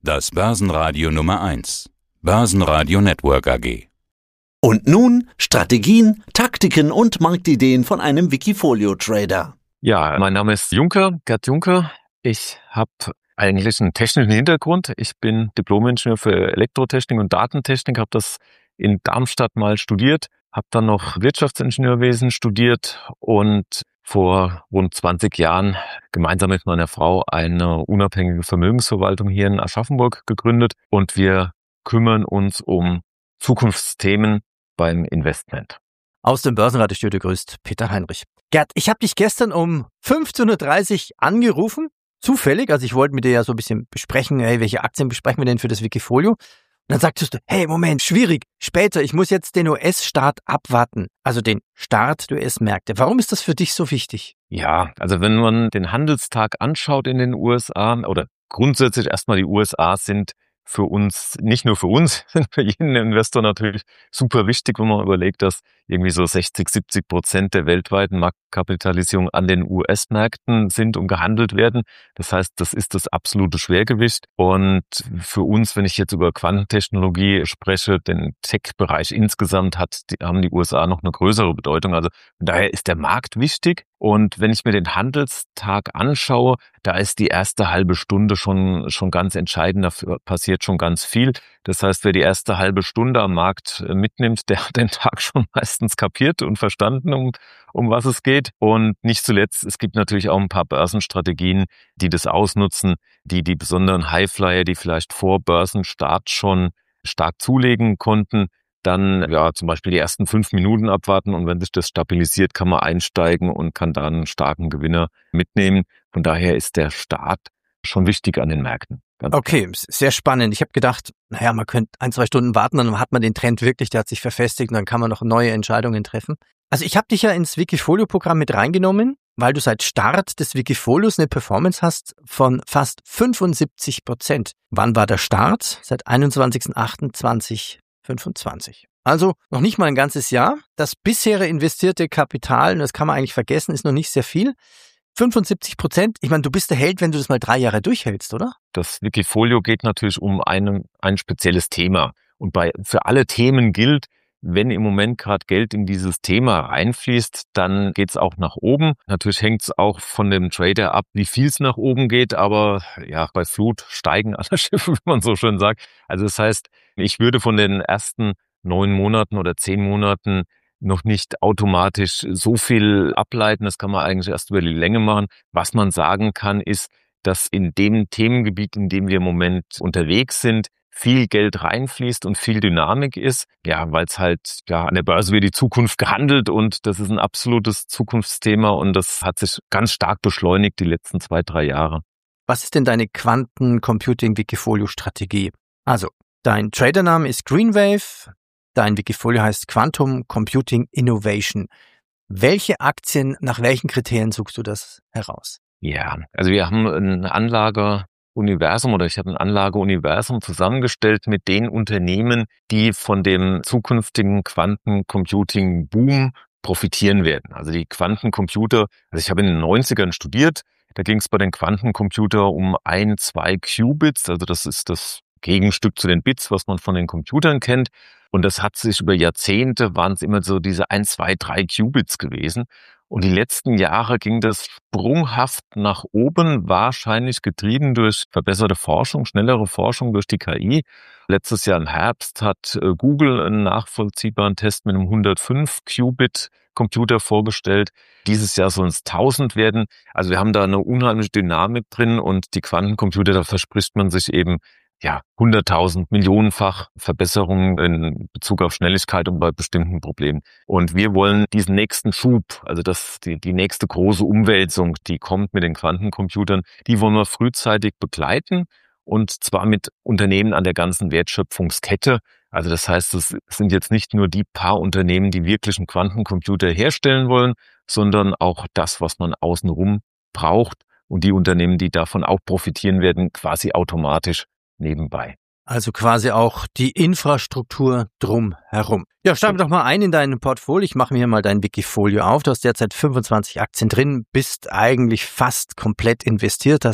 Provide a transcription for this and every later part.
Das Börsenradio Nummer 1. Börsenradio Network AG. Und nun Strategien, Taktiken und Marktideen von einem Wikifolio-Trader. Ja, mein Name ist Gerd Juncker. Ich habe eigentlich einen technischen Hintergrund. Ich bin Diplom-Ingenieur für Elektrotechnik und Datentechnik, habe das in Darmstadt mal studiert, habe dann noch Wirtschaftsingenieurwesen studiert und vor rund 20 Jahren gemeinsam mit meiner Frau eine unabhängige Vermögensverwaltung hier in Aschaffenburg gegründet und wir kümmern uns um Zukunftsthemen beim Investment. Aus dem Börsenradiostudio grüßt Peter Heinrich. Gerd, ich habe dich gestern um 15.30 Uhr angerufen, zufällig, also ich wollte mit dir ja so ein bisschen besprechen, hey, welche Aktien besprechen wir denn für das Wikifolio? Und dann sagtest du, hey, Moment, schwierig, später, ich muss jetzt den US-Start abwarten, also den Start der US-Märkte. Warum ist das für dich so wichtig? Ja, also wenn man den Handelstag anschaut in den USA oder grundsätzlich erstmal die USA sind für uns, nicht nur für uns, sind für jeden Investor natürlich super wichtig, wenn man überlegt, dass irgendwie so 60-70% der weltweiten Marktkapitalisierung an den US-Märkten sind und gehandelt werden. Das heißt, das ist das absolute Schwergewicht. Und für uns, wenn ich jetzt über Quantentechnologie spreche, den Tech-Bereich insgesamt haben die USA noch eine größere Bedeutung. Also daher ist der Markt wichtig. Und wenn ich mir den Handelstag anschaue, da ist die erste halbe Stunde schon ganz entscheidend. Dafür passiert schon ganz viel. Das heißt, wer die erste halbe Stunde am Markt mitnimmt, der hat den Tag schon meistens kapiert und verstanden, um was es geht. Und nicht zuletzt, es gibt natürlich auch ein paar Börsenstrategien, die das ausnutzen, die besonderen Highflyer, die vielleicht vor Börsenstart schon stark zulegen konnten, dann ja zum Beispiel die ersten 5 Minuten abwarten und wenn sich das stabilisiert, kann man einsteigen und kann da einen starken Gewinner mitnehmen. Von daher ist der Start schon wichtig an den Märkten. Okay, sehr spannend. Ich habe gedacht, naja, man könnte 1-2 Stunden warten, dann hat man den Trend wirklich, der hat sich verfestigt und dann kann man noch neue Entscheidungen treffen. Also ich habe dich ja ins Wikifolio-Programm mit reingenommen, weil du seit Start des Wikifolios eine Performance hast von fast 75%. Wann war der Start? Seit 21.08.2025. Also noch nicht mal ein ganzes Jahr. Das bisher investierte Kapital, das kann man eigentlich vergessen, ist noch nicht sehr viel. 75%, ich meine, du bist der Held, wenn du das mal 3 Jahre durchhältst, oder? Das Wikifolio geht natürlich um ein spezielles Thema. Und für alle Themen gilt, wenn im Moment gerade Geld in dieses Thema reinfließt, dann geht's auch nach oben. Natürlich hängt's auch von dem Trader ab, wie viel es nach oben geht. Aber ja, bei Flut steigen alle Schiffe, wie man so schön sagt. Also das heißt, ich würde von den ersten 9 Monaten oder 10 Monaten noch nicht automatisch so viel ableiten. Das kann man eigentlich erst über die Länge machen. Was man sagen kann, ist, dass in dem Themengebiet, in dem wir im Moment unterwegs sind, viel Geld reinfließt und viel Dynamik ist. Ja, weil es halt, ja, an der Börse wird die Zukunft gehandelt und das ist ein absolutes Zukunftsthema und das hat sich ganz stark beschleunigt die letzten 2-3 Jahre. Was ist denn deine Quanten-Computing-Wikifolio-Strategie? Also, dein Tradername ist Greenwave. Dein Wikifolio heißt Quantum Computing Innovation. Welche Aktien, nach welchen Kriterien suchst du das heraus? Ja, also wir haben ein Anlageuniversum oder ich habe ein Anlageuniversum zusammengestellt mit den Unternehmen, die von dem zukünftigen Quantencomputing-Boom profitieren werden. Also die Quantencomputer, also ich habe in den 90ern studiert, da ging es bei den Quantencomputer um 1-2 Qubits, also das ist das Gegenstück zu den Bits, was man von den Computern kennt. Und das hat sich über Jahrzehnte, waren es immer so diese 1, 2, 3 Qubits gewesen. Und die letzten Jahre ging das sprunghaft nach oben, wahrscheinlich getrieben durch verbesserte Forschung, schnellere Forschung durch die KI. Letztes Jahr im Herbst hat Google einen nachvollziehbaren Test mit einem 105-Qubit-Computer vorgestellt. Dieses Jahr sollen es 1000 werden. Also wir haben da eine unheimliche Dynamik drin und die Quantencomputer, da verspricht man sich eben 100.000, millionenfach Verbesserungen in Bezug auf Schnelligkeit und bei bestimmten Problemen. Und wir wollen diesen nächsten Schub, also die nächste große Umwälzung, die kommt mit den Quantencomputern, die wollen wir frühzeitig begleiten und zwar mit Unternehmen an der ganzen Wertschöpfungskette. Also das heißt, es sind jetzt nicht nur die paar Unternehmen, die wirklich einen Quantencomputer herstellen wollen, sondern auch das, was man außenrum braucht und die Unternehmen, die davon auch profitieren werden, quasi automatisch nebenbei. Also quasi auch die Infrastruktur drumherum. Ja, steigen wir doch mal ein in dein Portfolio. Ich mache mir mal dein Wikifolio auf. Du hast derzeit 25 Aktien drin, bist eigentlich fast komplett investiert, hast ein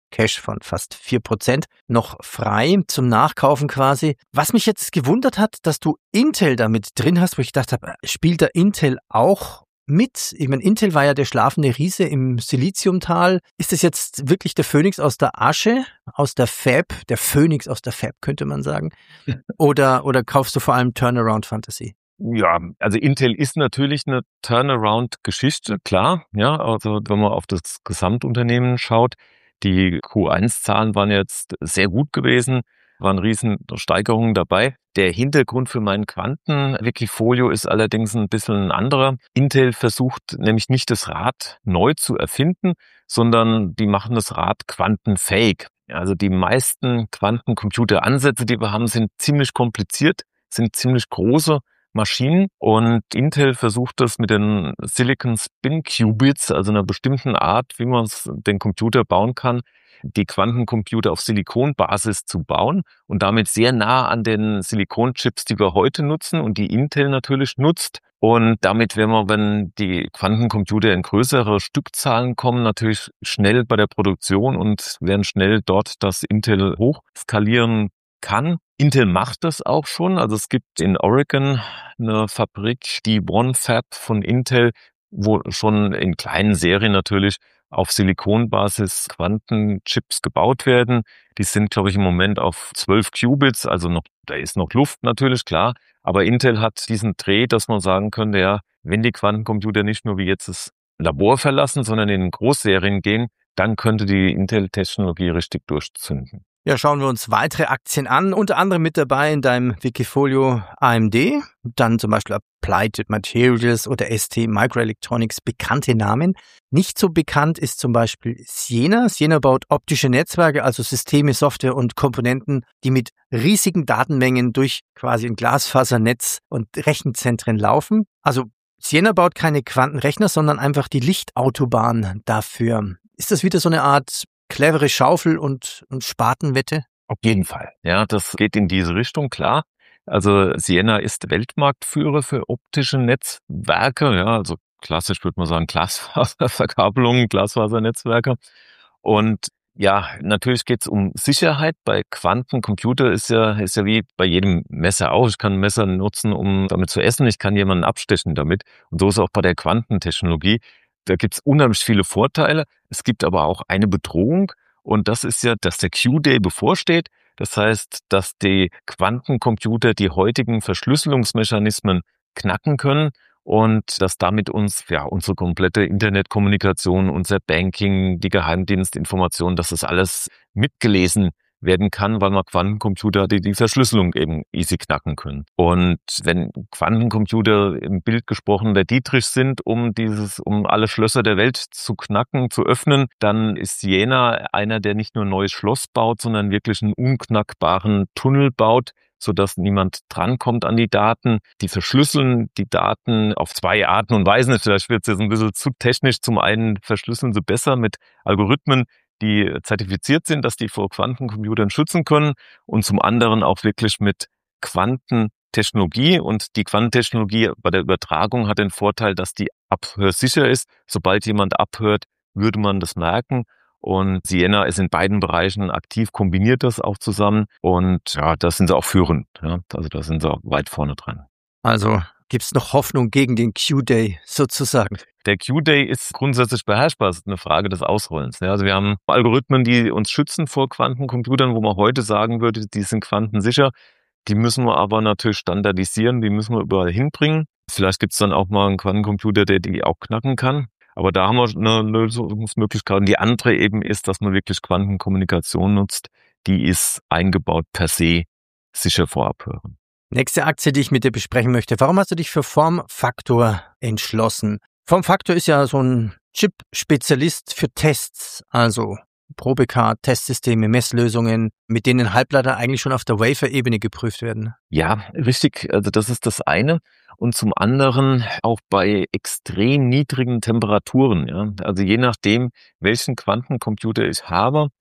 Cash von fast 4% noch frei zum Nachkaufen quasi. Was mich jetzt gewundert hat, dass du Intel damit drin hast, wo ich gedacht habe, spielt da Intel auch mit? Ich meine, Intel war ja der schlafende Riese im Siliziumtal. Ist das jetzt wirklich der Phönix aus der Asche, aus der Fab, der Phönix aus der Fab, könnte man sagen? Oder kaufst du vor allem Turnaround-Fantasie? Ja, also Intel ist natürlich eine Turnaround-Geschichte, klar. Ja, also wenn man auf das Gesamtunternehmen schaut, die Q1-Zahlen waren jetzt sehr gut gewesen, waren riesen Steigerungen dabei. Der Hintergrund für mein Quanten-Wikifolio ist allerdings ein bisschen ein anderer. Intel versucht nämlich nicht das Rad neu zu erfinden, sondern die machen das Rad quantenfähig. Also die meisten Quantencomputeransätze, die wir haben, sind ziemlich kompliziert, sind ziemlich große Maschinen, und Intel versucht das mit den Silicon Spin Qubits, also einer bestimmten Art, wie man den Computer bauen kann, die Quantencomputer auf Silikonbasis zu bauen und damit sehr nah an den Silikonchips, die wir heute nutzen und die Intel natürlich nutzt. Und damit werden wir, wenn die Quantencomputer in größere Stückzahlen kommen, natürlich schnell bei der Produktion und werden schnell dort das Intel hochskalieren kann. Intel macht das auch schon. Also es gibt in Oregon eine Fabrik, die One Fab von Intel, wo schon in kleinen Serien natürlich auf Silikonbasis Quantenchips gebaut werden. Die sind, glaube ich, im Moment auf 12 Qubits, also noch, da ist noch Luft natürlich, klar. Aber Intel hat diesen Dreh, dass man sagen könnte, ja, wenn die Quantencomputer nicht nur wie jetzt das Labor verlassen, sondern in Großserien gehen, dann könnte die Intel-Technologie richtig durchzünden. Ja, schauen wir uns weitere Aktien an, unter anderem mit dabei in deinem Wikifolio AMD, dann zum Beispiel Applied Materials oder ST Microelectronics, bekannte Namen. Nicht so bekannt ist zum Beispiel Ciena. Ciena baut optische Netzwerke, also Systeme, Software und Komponenten, die mit riesigen Datenmengen durch quasi ein Glasfasernetz und Rechenzentren laufen. Also Ciena baut keine Quantenrechner, sondern einfach die Lichtautobahn dafür. Ist das wieder so eine Art clevere Schaufel- und Spatenwette? Auf jeden Fall. Ja, das geht in diese Richtung, klar. Also Ciena ist Weltmarktführer für optische Netzwerke. Ja, also klassisch würde man sagen Glasfaserverkabelungen, Glasfasernetzwerke. Und ja, natürlich geht es um Sicherheit. Bei Quantencomputer ist ja wie bei jedem Messer auch. Ich kann ein Messer nutzen, um damit zu essen. Ich kann jemanden abstechen damit. Und so ist auch bei der Quantentechnologie. Da gibt's unheimlich viele Vorteile. Es gibt aber auch eine Bedrohung. Und das ist ja, dass der Q-Day bevorsteht. Das heißt, dass die Quantencomputer die heutigen Verschlüsselungsmechanismen knacken können und dass damit uns ja unsere komplette Internetkommunikation, unser Banking, die Geheimdienstinformationen, dass das alles mitgelesen werden kann, weil man Quantencomputer die Verschlüsselung eben easy knacken können. Und wenn Quantencomputer im Bild gesprochen der Dietrich sind, um alle Schlösser der Welt zu knacken, zu öffnen, dann ist Ciena einer, der nicht nur ein neues Schloss baut, sondern wirklich einen unknackbaren Tunnel baut, sodass niemand drankommt an die Daten. Die verschlüsseln die Daten auf zwei Arten und Weisen. Vielleicht wird es jetzt ein bisschen zu technisch. Zum einen verschlüsseln sie besser mit Algorithmen, die zertifiziert sind, dass die vor Quantencomputern schützen können, und zum anderen auch wirklich mit Quantentechnologie. Und die Quantentechnologie bei der Übertragung hat den Vorteil, dass die abhörsicher ist. Sobald jemand abhört, würde man das merken. Und Ciena ist in beiden Bereichen aktiv, kombiniert das auch zusammen. Und ja, da sind sie auch führend. Ja, also da sind sie auch weit vorne dran. Also gibt's noch Hoffnung gegen den Q-Day sozusagen? Der Q-Day ist grundsätzlich beherrschbar. Es ist eine Frage des Ausrollens. Also wir haben Algorithmen, die uns schützen vor Quantencomputern, wo man heute sagen würde, die sind quantensicher. Die müssen wir aber natürlich standardisieren, die müssen wir überall hinbringen. Vielleicht gibt's dann auch mal einen Quantencomputer, der die auch knacken kann. Aber da haben wir eine Lösungsmöglichkeit. Und die andere eben ist, dass man wirklich Quantenkommunikation nutzt. Die ist eingebaut per se sicher vor Abhören. Nächste Aktie, die ich mit dir besprechen möchte. Warum hast du dich für Formfaktor entschlossen? Formfaktor ist ja so ein Chip-Spezialist für Tests, also Probecard, Testsysteme, Messlösungen, mit denen Halbleiter eigentlich schon auf der Wafer-Ebene geprüft werden. Ja, richtig. Also das ist das eine. Und zum anderen auch bei extrem niedrigen Temperaturen. Ja. Also je nachdem, welchen Quantencomputer ich habe,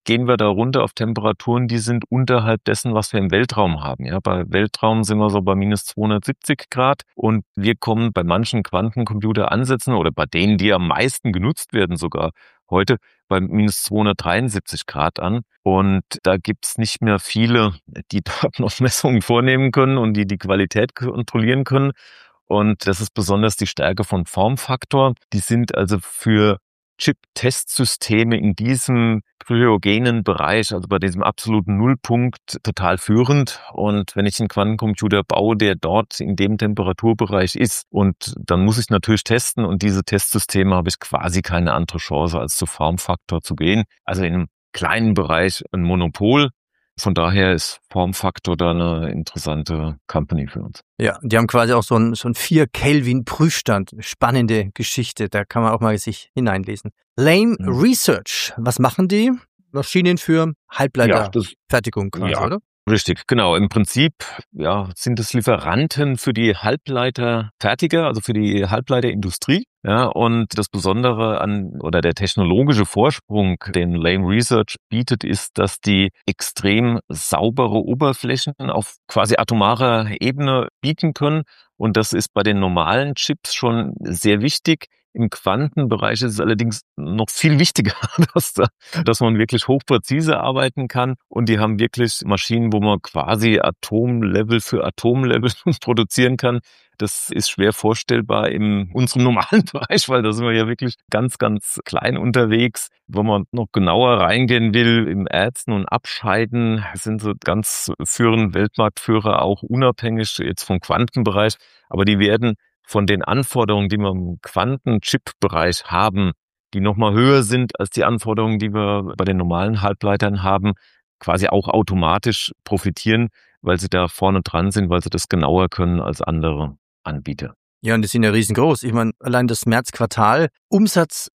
gehen wir da runter auf Temperaturen, die sind unterhalb dessen, was wir im Weltraum haben. Ja, bei Weltraum sind wir so bei minus 270 Grad und wir kommen bei manchen Quantencomputeransätzen oder bei denen, die am meisten genutzt werden sogar heute, bei minus 273 Grad an. Und da gibt's nicht mehr viele, die dort noch Messungen vornehmen können und die Qualität kontrollieren können. Und das ist besonders die Stärke von Formfaktor. Die sind also für Chip-Testsysteme in diesem cryogenen Bereich, also bei diesem absoluten Nullpunkt, total führend. Und wenn ich einen Quantencomputer baue, der dort in dem Temperaturbereich ist, und dann muss ich natürlich testen, und diese Testsysteme habe ich quasi keine andere Chance, als zu Formfaktor zu gehen. Also in einem kleinen Bereich ein Monopol. Von daher ist Formfaktor da eine interessante Company für uns. Ja, die haben quasi auch so ein 4-Kelvin-Prüfstand. Spannende Geschichte, da kann man auch mal sich hineinlesen. Lame Research, was machen die? Maschinen für Halbleiterfertigung quasi, oder? Richtig, genau. Im Prinzip sind es Lieferanten für die Halbleiterfertiger, also für die Halbleiterindustrie. Ja, und das Besondere oder der technologische Vorsprung, den Lame Research bietet, ist, dass die extrem saubere Oberflächen auf quasi atomarer Ebene bieten können. Und das ist bei den normalen Chips schon sehr wichtig. Im Quantenbereich ist es allerdings noch viel wichtiger, dass man wirklich hochpräzise arbeiten kann. Und die haben wirklich Maschinen, wo man quasi Atomlevel für Atomlevel produzieren kann. Das ist schwer vorstellbar in unserem normalen Bereich, weil da sind wir ja wirklich ganz, ganz klein unterwegs. Wenn man noch genauer reingehen will, im Erzen und Abscheiden sind so ganz Weltmarktführer, auch unabhängig jetzt vom Quantenbereich. Aber die werden von den Anforderungen, die wir im Quantenchip-Bereich haben, die nochmal höher sind als die Anforderungen, die wir bei den normalen Halbleitern haben, quasi auch automatisch profitieren, weil sie da vorne dran sind, weil sie das genauer können als andere Anbieter. Ja, und die sind ja riesengroß. Ich meine, allein das Märzquartal, Umsatz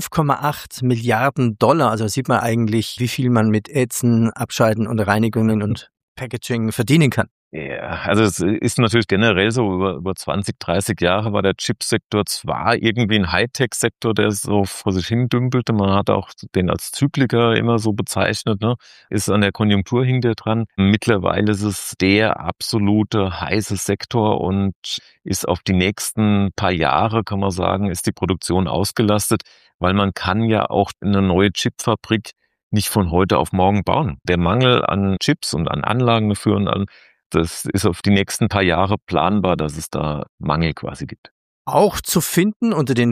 5,8 Milliarden $. Also sieht man eigentlich, wie viel man mit Ätzen, Abscheiden und Reinigungen und Packaging verdienen kann. Ja, also es ist natürlich generell so, über 20, 30 Jahre war der Chipsektor zwar irgendwie ein Hightech-Sektor, der so vor sich hin dümpelte, man hat auch den als Zykliker immer so bezeichnet, ne? Ist an der Konjunktur hinter dran. Mittlerweile ist es der absolute heiße Sektor und ist auf die nächsten paar Jahre, kann man sagen, ist die Produktion ausgelastet, weil man kann ja auch eine neue Chipfabrik nicht von heute auf morgen bauen. Der Mangel an Chips und an Anlagen dafür und das ist auf die nächsten paar Jahre planbar, dass es da Mangel quasi gibt. Auch zu finden unter den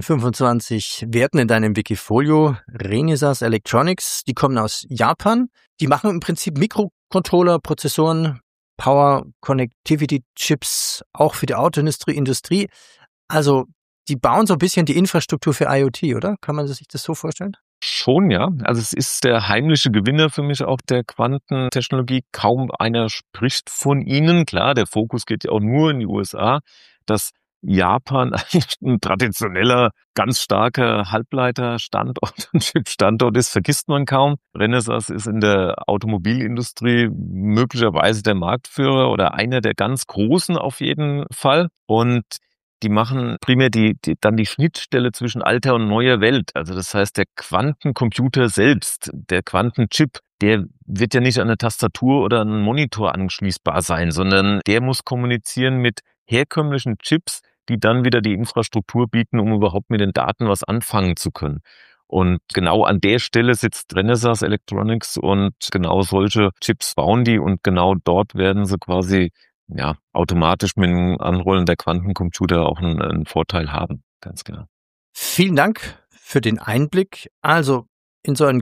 25 Werten in deinem Wikifolio, Renesas Electronics, die kommen aus Japan. Die machen im Prinzip Mikrocontroller, Prozessoren, Power, Connectivity Chips, auch für die Autoindustrie. Also die bauen so ein bisschen die Infrastruktur für IoT, oder? Kann man sich das so vorstellen? Schon, ja. Also es ist der heimliche Gewinner für mich auch der Quantentechnologie. Kaum einer spricht von ihnen. Klar, der Fokus geht ja auch nur in die USA. Dass Japan ein traditioneller, ganz starker Halbleiterstandort und Chipstandort ist, vergisst man kaum. Renesas ist in der Automobilindustrie möglicherweise der Marktführer oder einer der ganz großen auf jeden Fall. Und die machen primär dann die Schnittstelle zwischen alter und neuer Welt. Also das heißt, der Quantencomputer selbst, der Quantenchip, der wird ja nicht an eine Tastatur oder einen Monitor anschließbar sein, sondern der muss kommunizieren mit herkömmlichen Chips, die dann wieder die Infrastruktur bieten, um überhaupt mit den Daten was anfangen zu können. Und genau an der Stelle sitzt Renesas Electronics und genau solche Chips bauen die und genau dort werden sie quasi automatisch mit dem Anrollen der Quantencomputer auch einen Vorteil haben, ganz klar. Vielen Dank für den Einblick. Also in so einem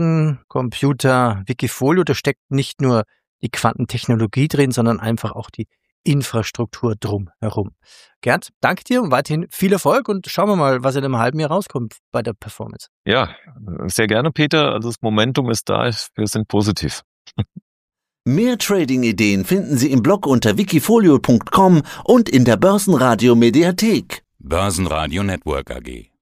Quantencomputer-Wikifolio, da steckt nicht nur die Quantentechnologie drin, sondern einfach auch die Infrastruktur drumherum. Gerd, danke dir und weiterhin viel Erfolg und schauen wir mal, was in einem halben Jahr rauskommt bei der Performance. Ja, sehr gerne, Peter. Also das Momentum ist da, wir sind positiv. Mehr Trading-Ideen finden Sie im Blog unter wikifolio.com und in der Börsenradio Mediathek. Börsenradio Network AG.